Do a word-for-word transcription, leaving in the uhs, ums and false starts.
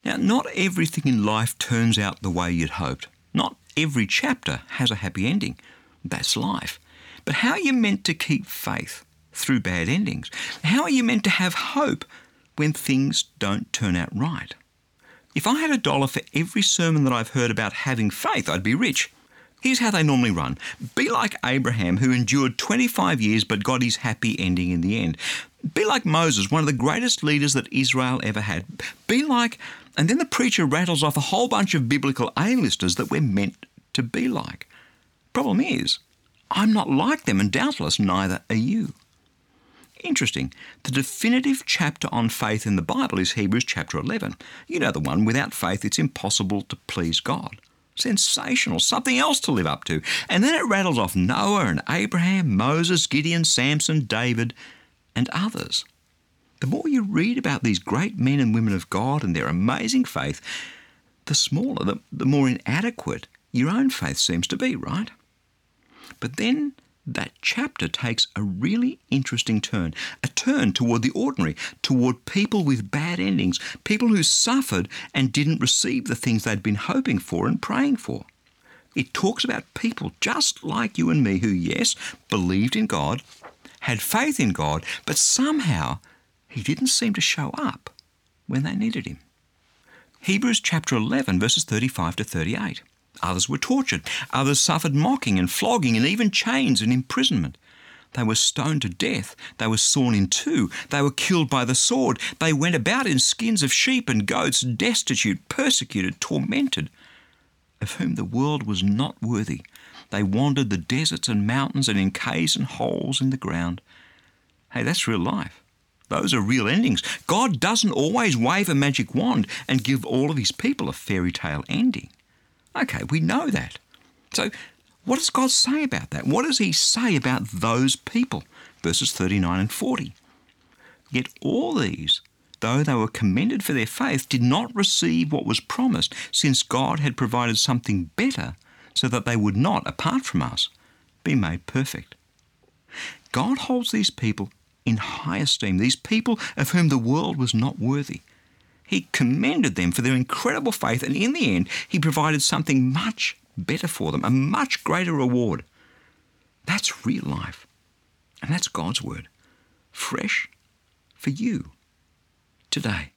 Now, not everything in life turns out the way you'd hoped. Not every chapter has a happy ending. That's life. But how are you meant to keep faith through bad endings? How are you meant to have hope when things don't turn out right? If I had a dollar for every sermon that I've heard about having faith, I'd be rich. Here's how they normally run. Be like Abraham, who endured twenty-five years but got his happy ending in the end. Be like Moses, one of the greatest leaders that Israel ever had. Be like, and then the preacher rattles off a whole bunch of biblical A-listers that we're meant to be like. Problem is, I'm not like them, and doubtless neither are you. Interesting. The definitive chapter on faith in the Bible is Hebrews chapter eleven. You know the one, without faith it's impossible to please God. Sensational, something else to live up to. And then it rattles off Noah and Abraham, Moses, Gideon, Samson, David, and others. The more you read about these great men and women of God and their amazing faith, the smaller, the, the more inadequate your own faith seems to be, right? But then that chapter takes a really interesting turn, a turn toward the ordinary, toward people with bad endings, people who suffered and didn't receive the things they'd been hoping for and praying for. It talks about people just like you and me who, yes, believed in God, had faith in God, but somehow he didn't seem to show up when they needed him. Hebrews chapter eleven, verses thirty-five to thirty-eight. Others were tortured. Others suffered mocking and flogging and even chains and imprisonment. They were stoned to death. They were sawn in two. They were killed by the sword. They went about in skins of sheep and goats, destitute, persecuted, tormented, of whom the world was not worthy. They wandered the deserts and mountains and in caves and holes in the ground. Hey, that's real life. Those are real endings. God doesn't always wave a magic wand and give all of his people a fairy tale ending. Okay, we know that. So what does God say about that? What does he say about those people? Verses thirty-nine and forty. Yet all these, though they were commended for their faith, did not receive what was promised, since God had provided something better so that they would not, apart from us, be made perfect. God holds these people in high esteem, these people of whom the world was not worthy. He commended them for their incredible faith, and in the end, he provided something much better for them, a much greater reward. That's real life, and that's God's word, fresh for you today.